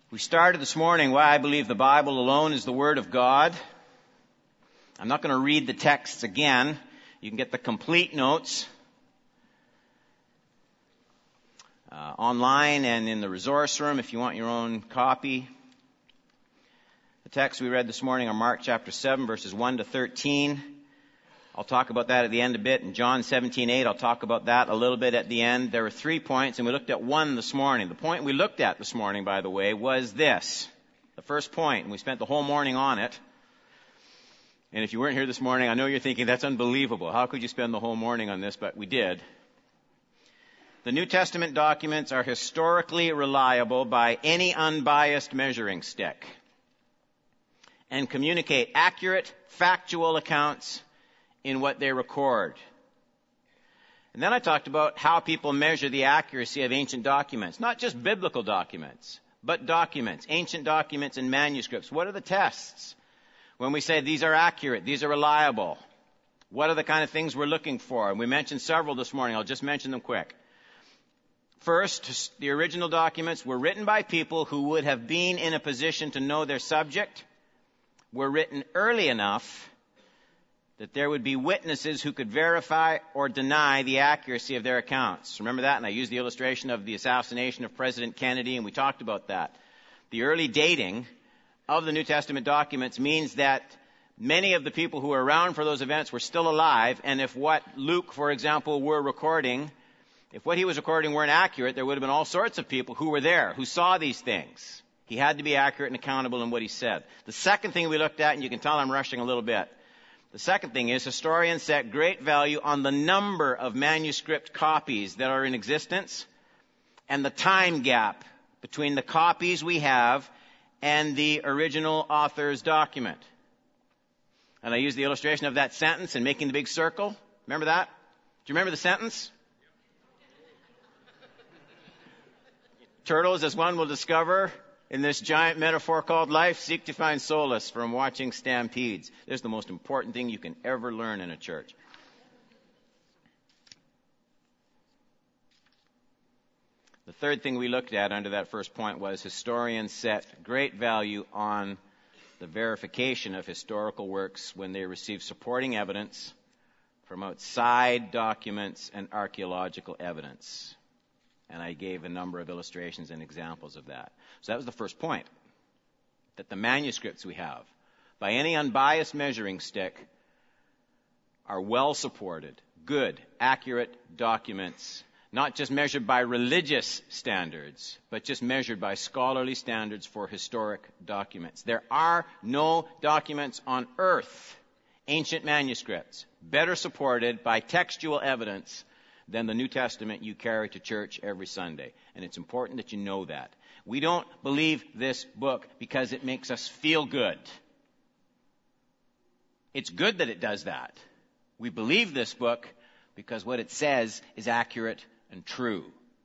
We started this morning why I believe the Bible alone is the Word of God. I'm not going to read the texts again. You can get the complete notes online and in the resource room if you want your own copy. The texts we read this morning are Mark chapter 7, verses 1 to 13. I'll talk about that at the end a bit. In John 17:8, I'll talk about that a little bit at the end. There were 3 points, and we looked at one this morning. The point we looked at this morning, by the way, was this. The first point, and we spent the whole morning on it. And if you weren't here this morning, I know you're thinking, that's unbelievable. How could you spend the whole morning on this? But we did. The New Testament documents are historically reliable by any unbiased measuring stick and communicate accurate, factual accounts in what they record. And then I talked about how people measure the accuracy of ancient documents. Not just biblical documents, but documents, ancient documents and manuscripts. What are the tests? When we say these are accurate, these are reliable, what are the kind of things we're looking for? And we mentioned several this morning. I'll just mention them quick. First, the original documents were written by people who would have been in a position to know their subject, were written early enough that there would be witnesses who could verify or deny the accuracy of their accounts. Remember that? And I used the illustration of the assassination of President Kennedy, and we talked about that. The early dating of the New Testament documents means that many of the people who were around for those events were still alive, and if what Luke, for example, were recording, if what he was recording weren't accurate, there would have been all sorts of people who were there, who saw these things. He had to be accurate and accountable in what he said. The second thing we looked at, and you can tell I'm rushing a little bit, the second thing is historians set great value on the number of manuscript copies that are in existence and the time gap between the copies we have and the original author's document. And I used the illustration of that sentence in making the big circle. Remember that? Do you remember the sentence? Turtles, as one will discover in this giant metaphor called life, seek to find solace from watching stampedes. There's the most important thing you can ever learn in a church. The third thing we looked at under that first point was historians set great value on the verification of historical works when they receive supporting evidence from outside documents and archaeological evidence. And I gave a number of illustrations and examples of that. So that was the first point, that the manuscripts we have, by any unbiased measuring stick, are well supported, good, accurate documents, not just measured by religious standards, but just measured by scholarly standards for historic documents. There are no documents on earth, ancient manuscripts, better supported by textual evidence than the New Testament you carry to church every Sunday. And it's important that you know that. We don't believe this book because it makes us feel good. It's good that it does that. We believe this book because what it says is accurate and true.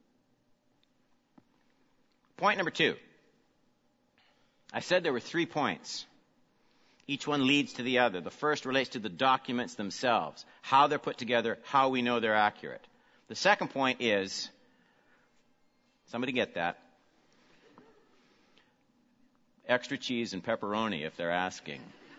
Point number 2. I said there were 3 points. Each one leads to the other. The first relates to the documents themselves, how they're put together, how we know they're accurate. The second point is, somebody get that? Extra cheese and pepperoni if they're asking.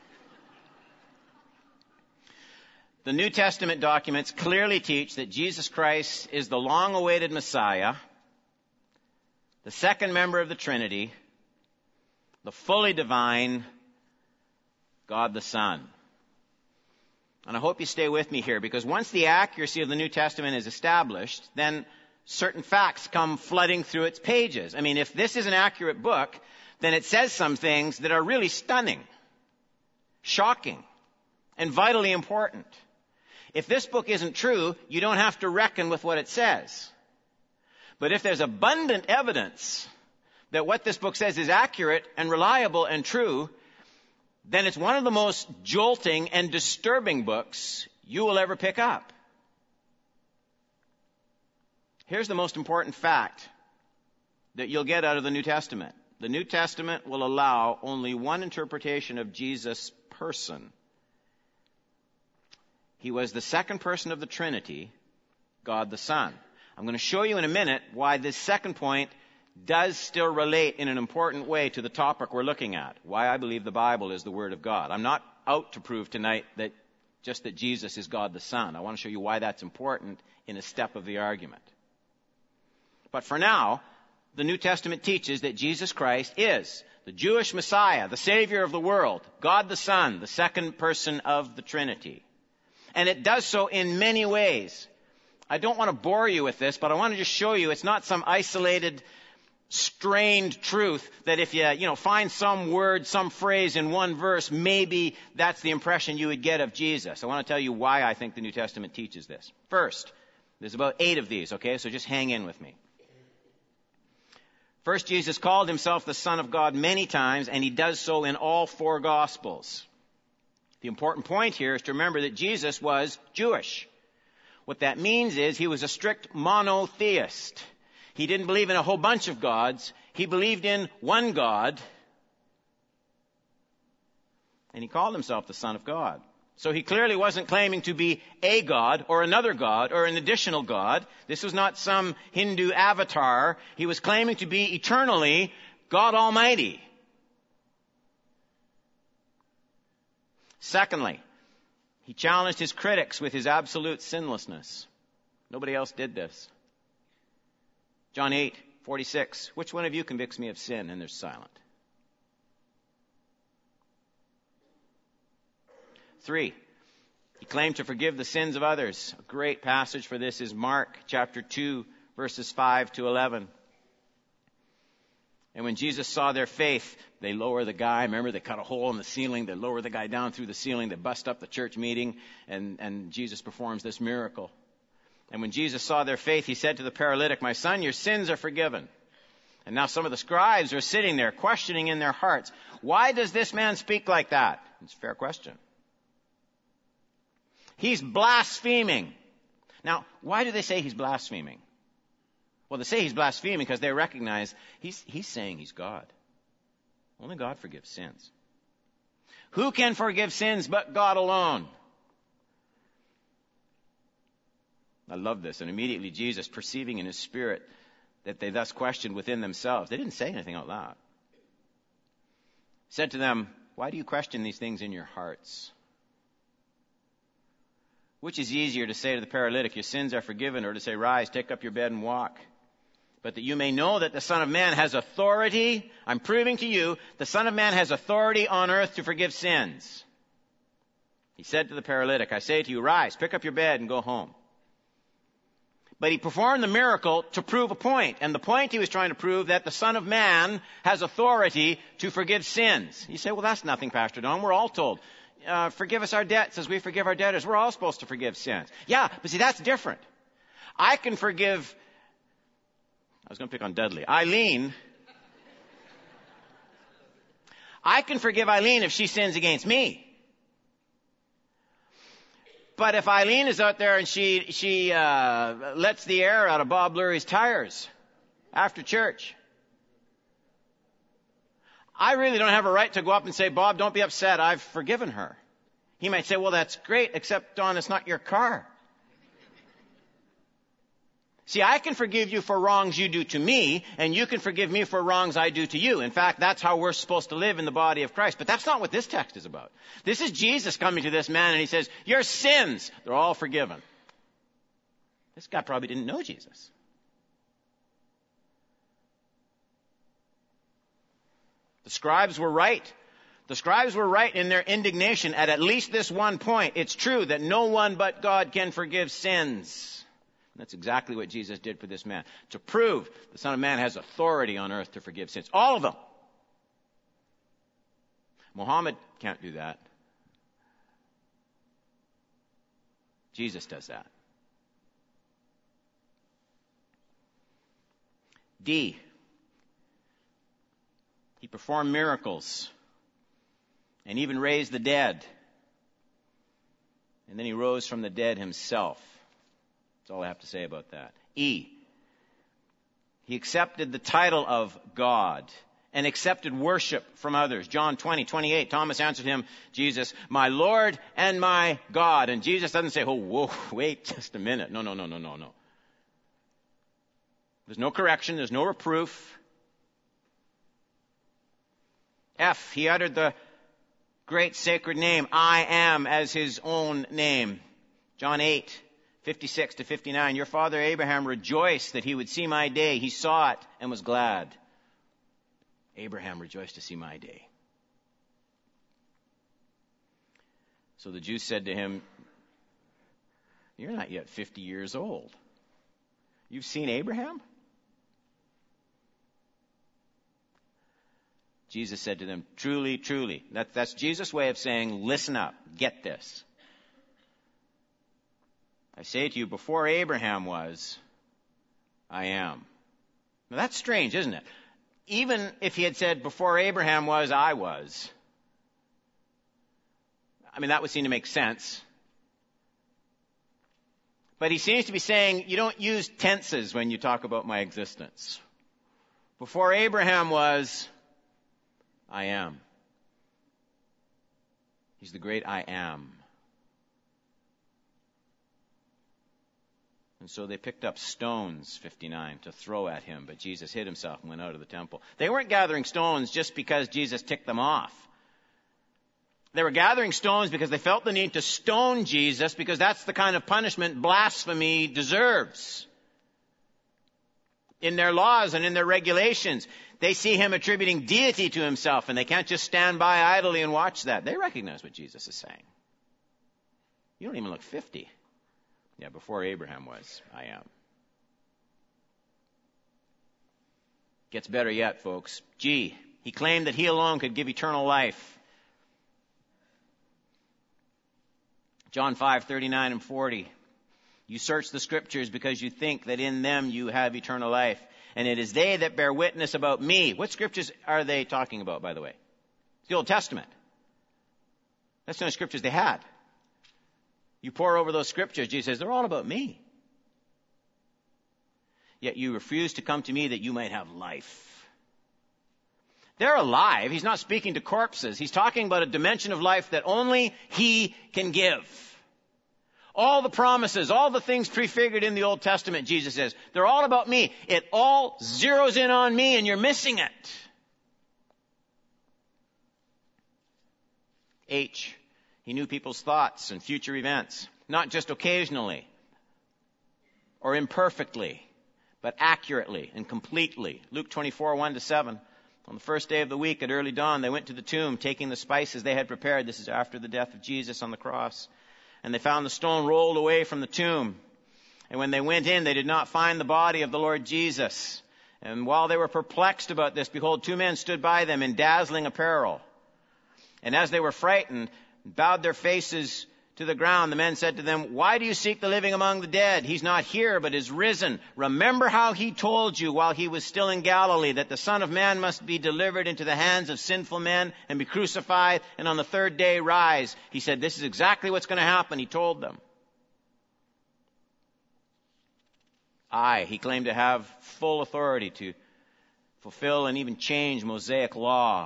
The New Testament documents clearly teach that Jesus Christ is the long-awaited Messiah, the second member of the Trinity, the fully divine God the Son. And I hope you stay with me here, because once the accuracy of the New Testament is established, then certain facts come flooding through its pages. I mean, if this is an accurate book, then it says some things that are really stunning, shocking, and vitally important. If this book isn't true, you don't have to reckon with what it says. But if there's abundant evidence that what this book says is accurate and reliable and true, then it's one of the most jolting and disturbing books you will ever pick up. Here's the most important fact that you'll get out of the New Testament. The New Testament will allow only one interpretation of Jesus' person. He was the second person of the Trinity, God the Son. I'm going to show you in a minute why this second point does still relate in an important way to the topic we're looking at, why I believe the Bible is the Word of God. I'm not out to prove tonight that Jesus is God the Son. I want to show you why that's important in a step of the argument. But for now, the New Testament teaches that Jesus Christ is the Jewish Messiah, the Savior of the world, God the Son, the second person of the Trinity. And it does so in many ways. I don't want to bore you with this, but I want to just show you it's not some isolated, strained truth that if you find some word, some phrase in one verse, maybe that's the impression you would get of Jesus. I want to tell you why I think the New Testament teaches this. First, there's about 8 of these, okay? So just hang in with me. First, Jesus called himself the Son of God many times, and he does so in all 4 Gospels. The important point here is to remember that Jesus was Jewish. What that means is he was a strict monotheist. He didn't believe in a whole bunch of gods. He believed in one God. And he called himself the Son of God. So he clearly wasn't claiming to be a God or another God or an additional God. This was not some Hindu avatar. He was claiming to be eternally God Almighty. Secondly, he challenged his critics with his absolute sinlessness. Nobody else did this. John 8:46. Which one of you convicts me of sin? And they're silent. 3. He claimed to forgive the sins of others. A great passage for this is Mark chapter 2, verses 5 to 11. And when Jesus saw their faith, they lower the guy. Remember, they cut a hole in the ceiling. They lower the guy down through the ceiling. They bust up the church meeting. And Jesus performs this miracle. And when Jesus saw their faith, he said to the paralytic, "My son, your sins are forgiven." And now some of the scribes are sitting there questioning in their hearts, why does this man speak like that? It's a fair question. He's blaspheming. Now, why do they say he's blaspheming? Well, they say he's blaspheming because they recognize he's saying he's God. Only God forgives sins. Who can forgive sins but God alone? I love this. And immediately Jesus, perceiving in his spirit that they thus questioned within themselves, they didn't say anything out loud, said to them, "Why do you question these things in your hearts? Which is easier, to say to the paralytic, 'Your sins are forgiven,' or to say, 'Rise, take up your bed and walk'? But that you may know that the Son of Man has authority," I'm proving to you, the Son of Man has authority on earth to forgive sins. He said to the paralytic, "I say to you, rise, pick up your bed and go home." But he performed the miracle to prove a point. And the point he was trying to prove, that the Son of Man has authority to forgive sins. You say, "Well, that's nothing, Pastor Don. We're all told, forgive us our debts as we forgive our debtors." We're all supposed to forgive sins. Yeah, but see, that's different. I can forgive, I was going to pick on Dudley, Eileen. I can forgive Eileen if she sins against me. But if Eileen is out there and she lets the air out of Bob Lurie's tires after church, I really don't have a right to go up and say, "Bob, don't be upset, I've forgiven her." He might say, "Well, that's great, except, Don, it's not your car." See, I can forgive you for wrongs you do to me, and you can forgive me for wrongs I do to you. In fact, that's how we're supposed to live in the body of Christ. But that's not what this text is about. This is Jesus coming to this man, and he says, "Your sins, they're all forgiven." This guy probably didn't know Jesus. The scribes were right. The scribes were right in their indignation at least this one point. It's true that no one but God can forgive sins. That's exactly what Jesus did for this man, to prove the Son of Man has authority on earth to forgive sins. All of them. Muhammad can't do that. Jesus does that. D. He performed miracles and even raised the dead. And then he rose from the dead himself. That's all I have to say about that. E. He accepted the title of God and accepted worship from others. John 20:28, Thomas answered him, Jesus, "My Lord and my God." And Jesus doesn't say, "Oh, whoa, wait just a minute." No. There's no correction. There's no reproof. F, he uttered the great sacred name, I am, as his own name. John 8:56-59. Your father Abraham rejoiced that he would see my day. He saw it and was glad. Abraham rejoiced to see my day. So the Jews said to him, you're not yet 50 years old. You've seen Abraham? Jesus said to them, truly, truly. That's Jesus' way of saying, listen up, get this. I say to you, before Abraham was, I am. Now that's strange, isn't it? Even if he had said, before Abraham was, I was. I mean, that would seem to make sense. But he seems to be saying, you don't use tenses when you talk about my existence. Before Abraham was, I am. He's the great I am. And so they picked up stones, 59, to throw at him, but Jesus hid himself and went out of the temple. They weren't gathering stones just because Jesus ticked them off. They were gathering stones because they felt the need to stone Jesus, because that's the kind of punishment blasphemy deserves. In their laws and in their regulations, they see him attributing deity to himself, and they can't just stand by idly and watch that. They recognize what Jesus is saying. You don't even look 50. Yeah, before Abraham was, I am. Gets better yet, folks. G, he claimed that he alone could give eternal life. John 5:39 and 40. You search the scriptures because you think that in them you have eternal life. And it is they that bear witness about me. What scriptures are they talking about, by the way? It's the Old Testament. That's the only scriptures they had. You pore over those scriptures, Jesus says, they're all about me. Yet you refuse to come to me that you might have life. They're alive. He's not speaking to corpses. He's talking about a dimension of life that only he can give. All the promises, all the things prefigured in the Old Testament, Jesus says, they're all about me. It all zeroes in on me and you're missing it. H, he knew people's thoughts and future events, not just occasionally or imperfectly, but accurately and completely. Luke 24:1-7. On the first day of the week at early dawn, they went to the tomb, taking the spices they had prepared. This is after the death of Jesus on the cross. And they found the stone rolled away from the tomb. And when they went in, they did not find the body of the Lord Jesus. And while they were perplexed about this, behold, two men stood by them in dazzling apparel. And as they were frightened, bowed their faces to the ground, the men said to them, why do you seek the living among the dead? He's not here, but is risen. Remember how he told you while he was still in Galilee that the Son of Man must be delivered into the hands of sinful men and be crucified and on the third day rise. He said, this is exactly what's going to happen. He told them. He claimed to have full authority to fulfill and even change Mosaic law.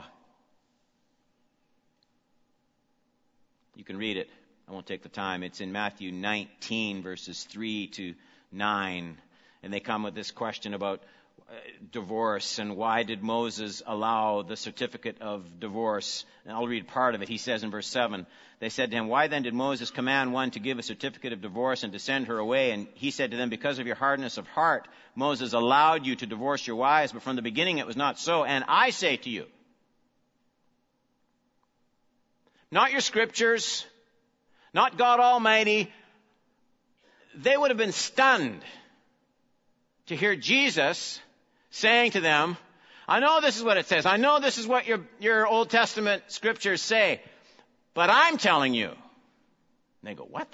You can read it. I won't take the time. It's in Matthew 19, verses 3-9. And they come with this question about divorce and why did Moses allow the certificate of divorce. And I'll read part of it. He says in verse 7, they said to him, why then did Moses command one to give a certificate of divorce and to send her away? And he said to them, because of your hardness of heart, Moses allowed you to divorce your wives, but from the beginning it was not so. And I say to you, not your scriptures, not God Almighty, they would have been stunned to hear Jesus saying to them, I know this is what it says. I know this is what your Old Testament scriptures say, but I'm telling you. And they go, what?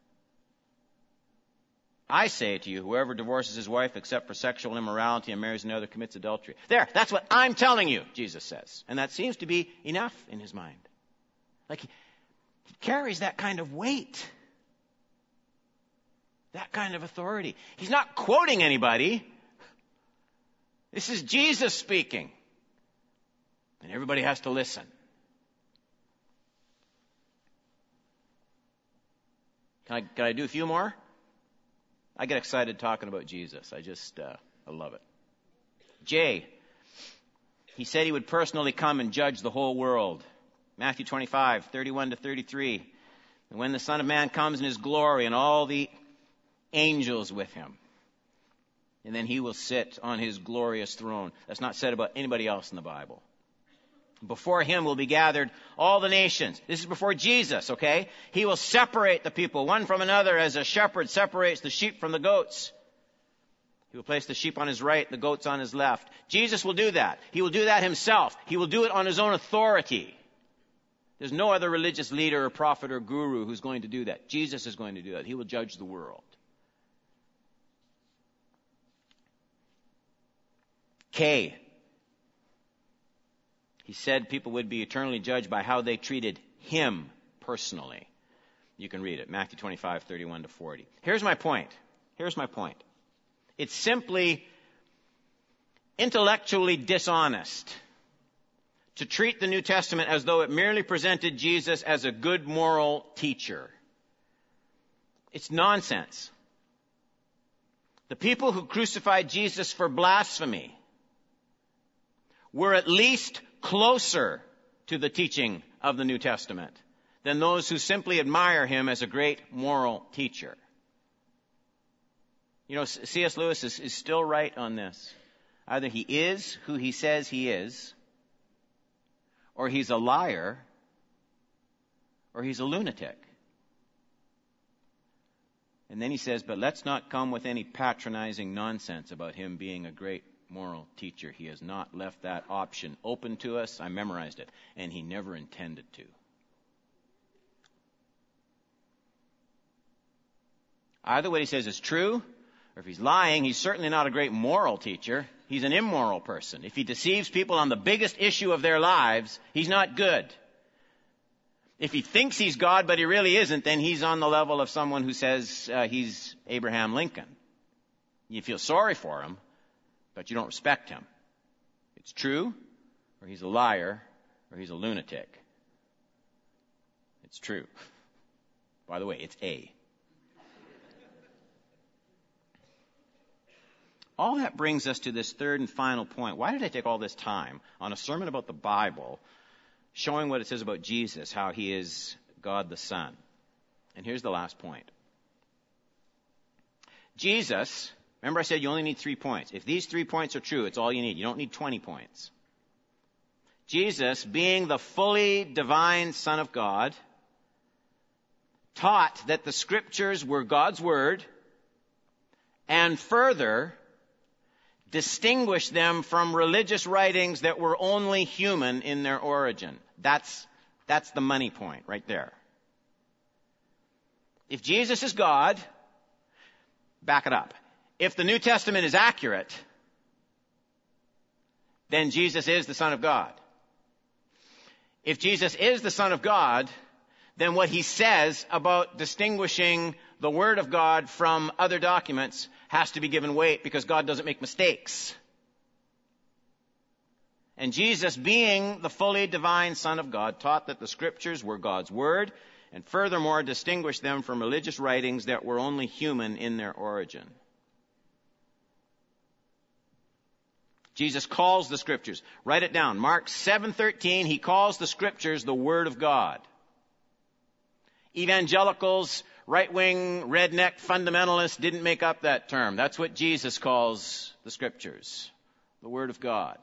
I say to you, whoever divorces his wife except for sexual immorality and marries another commits adultery. There, that's what I'm telling you, Jesus says. And that seems to be enough in his mind. Like he carries that kind of weight. That kind of authority. He's not quoting anybody. This is Jesus speaking. And everybody has to listen. Can I do a few more? I get excited talking about Jesus. I love it. J. he said he would personally come and judge the whole world. Matthew 25, 31 to 33. And when the Son of Man comes in his glory and all the angels with him, and then he will sit on his glorious throne. That's not said about anybody else in the Bible. Before him will be gathered all the nations. This is before Jesus, okay? He will separate the people one from another as a shepherd separates the sheep from the goats. He will place the sheep on his right, the goats on his left. Jesus will do that. He will do that himself. He will do it on his own authority. There's no other religious leader or prophet or guru who's going to do that. Jesus is going to do that. He will judge the world. K. He said people would be eternally judged by how they treated him personally. You can read it, Matthew 25, 31 to 40. Here's my point. It's simply intellectually dishonest to treat the New Testament as though it merely presented Jesus as a good moral teacher. It's nonsense. The people who crucified Jesus for blasphemy were at least closer to the teaching of the New Testament than those who simply admire him as a great moral teacher. You know, C.S. Lewis is still right on this. Either he is who he says he is, or he's a liar, or he's a lunatic. And then he says, but let's not come with any patronizing nonsense about him being a great moral teacher. He has not left that option open to us. I memorized it. And he never intended to. Either what he says is true, or if he's lying, he's certainly not a great moral teacher. He's an immoral person. If he deceives people on the biggest issue of their lives, he's not good. If he thinks he's God, but he really isn't, then he's on the level of someone who says he's Abraham Lincoln. You feel sorry for him, but you don't respect him. It's true, or he's a liar, or he's a lunatic. It's true. By the way, it's A. All that brings us to this third and final point. Why did I take all this time on a sermon about the Bible, showing what it says about Jesus, how he is God the Son? And here's the last point. Jesus, remember I said you only need 3 points. If these 3 points are true, it's all you need. You don't need 20 points. Jesus, being the fully divine Son of God, taught that the Scriptures were God's Word, and further distinguished them from religious writings that were only human in their origin. That's the money point right there. If Jesus is God, back it up. If the New Testament is accurate, then Jesus is the Son of God. If Jesus is the Son of God, then what he says about distinguishing the Word of God from other documents has to be given weight, because God doesn't make mistakes. And Jesus, being the fully divine Son of God, taught that the Scriptures were God's Word, and furthermore distinguished them from religious writings that were only human in their origin. Jesus calls the Scriptures. Write it down. Mark 7:13, he calls the Scriptures the Word of God. Evangelicals, right-wing, redneck fundamentalists didn't make up that term. That's what Jesus calls the Scriptures, the Word of God.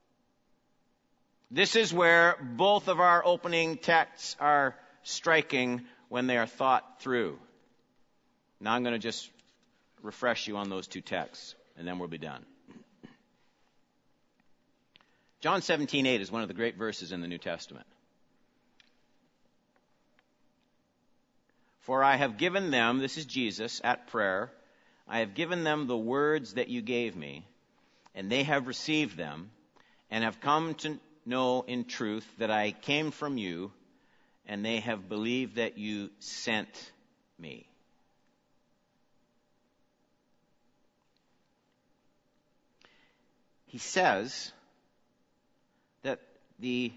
This is where both of our opening texts are striking when they are thought through. Now I'm going to just refresh you on those 2 texts, and then we'll be done. John 17:8 is one of the great verses in the New Testament. For I have given them, this is Jesus at prayer, I have given them the words that you gave me, and they have received them, and have come to know in truth that I came from you, and they have believed that you sent me. He says that the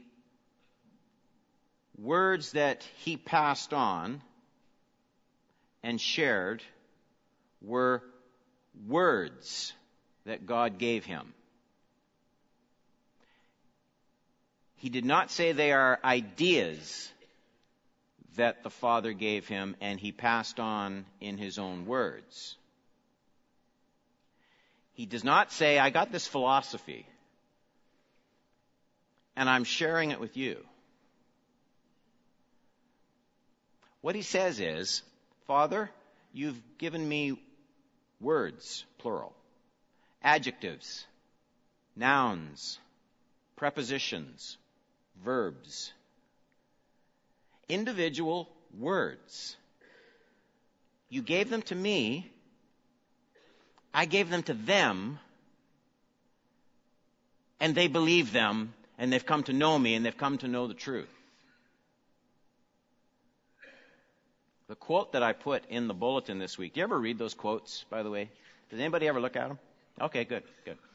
words that he passed on and shared were words that God gave him. He did not say they are ideas that the Father gave him and he passed on in his own words. He does not say, I got this philosophy and I'm sharing it with you. What he says is, Father, you've given me words, plural, adjectives, nouns, prepositions, verbs, individual words. You gave them to me. I gave them to them. And they believe them. And they've come to know me. And they've come to know the truth. The quote that I put in the bulletin this week. Do you ever read those quotes, by the way? Does anybody ever look at them? Okay, good.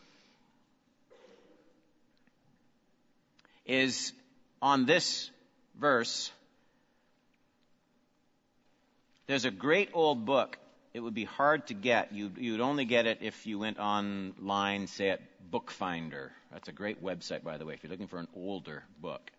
Is on this verse. There's a great old book. It would be hard to get. You'd only get it if you went online, say at Bookfinder. That's a great website, by the way, if you're looking for an older book.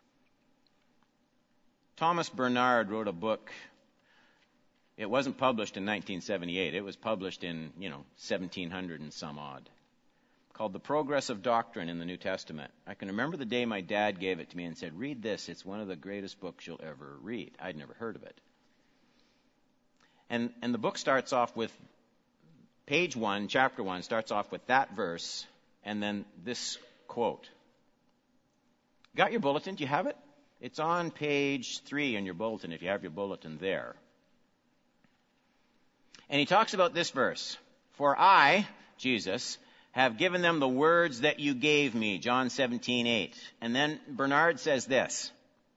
Thomas Bernard wrote a book. It wasn't published in 1978. It was published in, 1700 and some odd. Called The Progress of Doctrine in the New Testament. I can remember the day my dad gave it to me and said, read this. It's one of the greatest books you'll ever read. I'd never heard of it. And the book starts off with page 1, chapter 1, starts off with that verse, and then this quote. Got your bulletin? Do you have it? It's on page 3 in your bulletin, if you have your bulletin there. And he talks about this verse. For I, Jesus, have given them the words that you gave me, John 17:8. And then Bernard says this.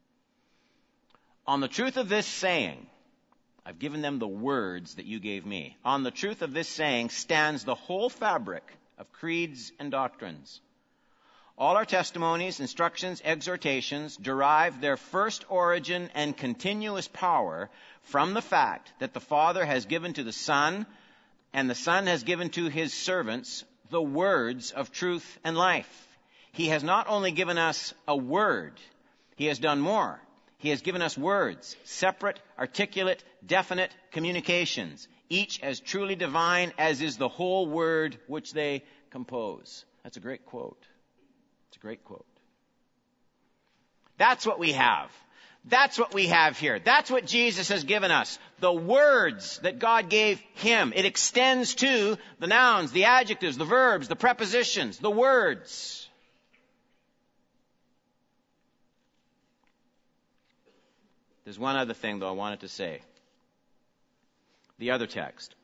On the truth of this saying, I've given them the words that you gave me. On the truth of this saying stands the whole fabric of creeds and doctrines. All our testimonies, instructions, exhortations derive their first origin and continuous power from the fact that the Father has given to the Son, and the Son has given to his servants the words of truth and life. He has not only given us a word, he has done more. He has given us words, separate, articulate, definite communications, each as truly divine as is the whole word which they compose. That's a great quote. It's a great quote. That's what we have. That's what we have here. That's what Jesus has given us. The words that God gave him. It extends to the nouns, the adjectives, the verbs, the prepositions, the words. There's one other thing, though, I wanted to say. The other text.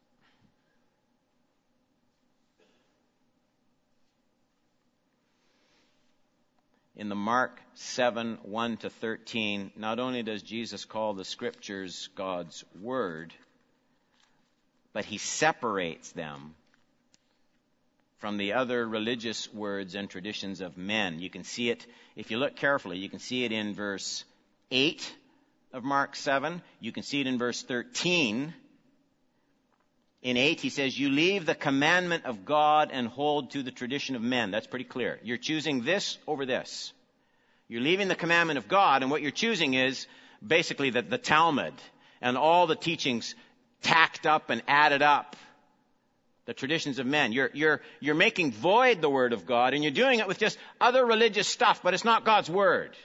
In the Mark 7, 1-13, not only does Jesus call the Scriptures God's Word, but he separates them from the other religious words and traditions of men. You can see it, if you look carefully, you can see it in verse 8 of Mark 7. You can see it in verse 13. In 8, he says, you leave the commandment of God and hold to the tradition of men. That's pretty clear. You're choosing this over this. You're leaving the commandment of God, and what you're choosing is basically the Talmud and all the teachings tacked up and added up. The traditions of men. You're making void the word of God, and you're doing it with just other religious stuff, but it's not God's word.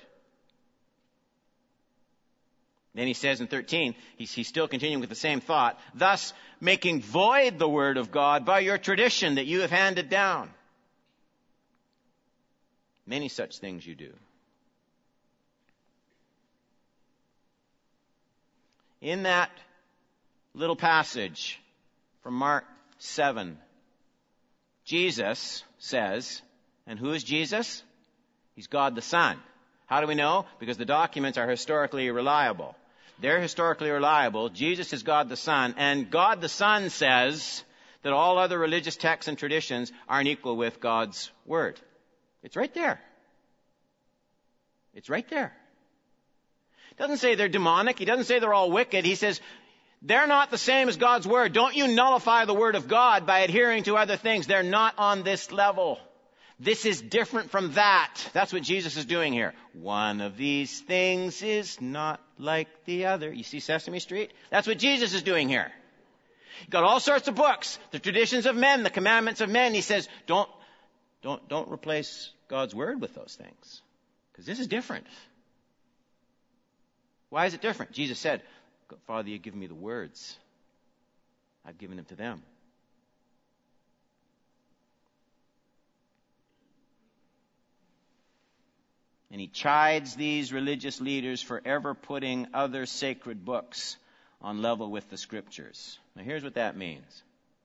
Then he says in 13, he's still continuing with the same thought, thus making void the word of God by your tradition that you have handed down. Many such things you do. In that little passage from Mark 7, Jesus says, and who is Jesus? He's God the Son. How do we know? Because the documents are historically reliable. They're historically reliable. Jesus is God the Son. And God the Son says that all other religious texts and traditions aren't equal with God's Word. It's right there. It's right there. He doesn't say they're demonic. He doesn't say they're all wicked. He says they're not the same as God's Word. Don't you nullify the Word of God by adhering to other things. They're not on this level. This is different from that. That's what Jesus is doing here. One of these things is not like the other. You see Sesame Street? That's what Jesus is doing here. You've got all sorts of books, the traditions of men, the commandments of men. He says, don't replace God's word with those things. Because this is different. Why is it different? Jesus said, Father, you've given me the words. I've given them to them. And he chides these religious leaders for ever putting other sacred books on level with the Scriptures. Now here's what that means.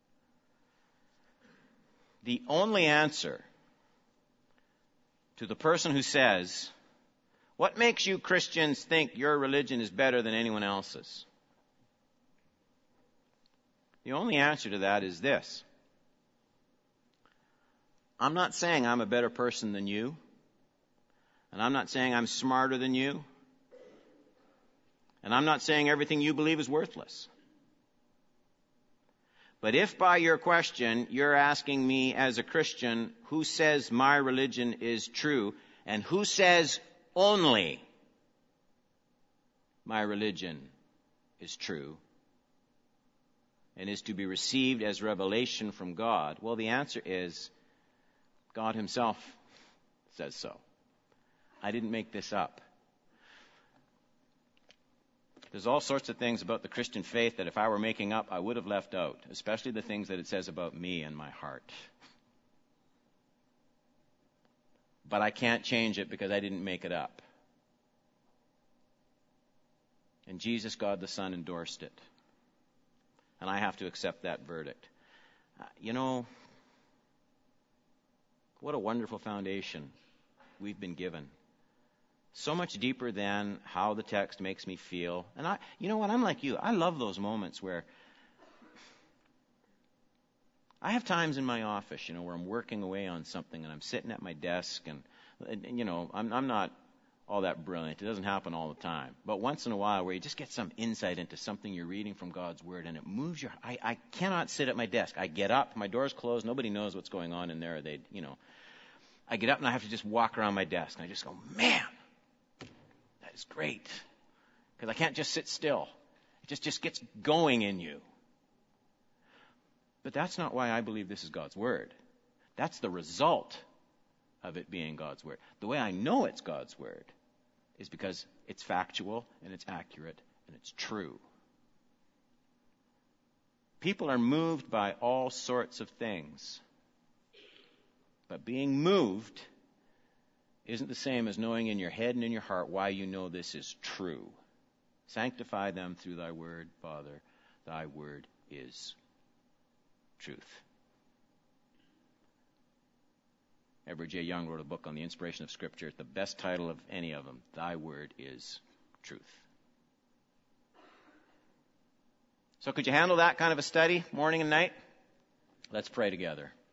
The only answer to the person who says, what makes you Christians think your religion is better than anyone else's? The only answer to that is this. I'm not saying I'm a better person than you. And I'm not saying I'm smarter than you. And I'm not saying everything you believe is worthless. But if by your question you're asking me as a Christian, who says my religion is true, and who says only my religion is true, and is to be received as revelation from God, well, the answer is God himself says so. I didn't make this up. There's all sorts of things about the Christian faith that if I were making up, I would have left out, especially the things that it says about me and my heart. But I can't change it because I didn't make it up. And Jesus, God the Son, endorsed it. And I have to accept that verdict. What a wonderful foundation we've been given. So much deeper than how the text makes me feel. And I'm like you. I love those moments where I have times in my office, where I'm working away on something and I'm sitting at my desk and I'm not all that brilliant. It doesn't happen all the time. But once in a while where you just get some insight into something you're reading from God's Word and it moves your... I cannot sit at my desk. I get up, my door's closed, nobody knows what's going on in there. I get up and I have to just walk around my desk and I just go, man, that is great. Because I can't just sit still. It just gets going in you. But that's not why I believe this is God's Word. That's the result of it being God's Word. The way I know it's God's Word is because it's factual and it's accurate and it's true. People are moved by all sorts of things. But being moved isn't the same as knowing in your head and in your heart why you know this is true. Sanctify them through thy word, Father. Thy word is truth. Edward J. Young wrote a book on the inspiration of Scripture. It's the best title of any of them. Thy word is truth. So could you handle that kind of a study, morning and night? Let's pray together.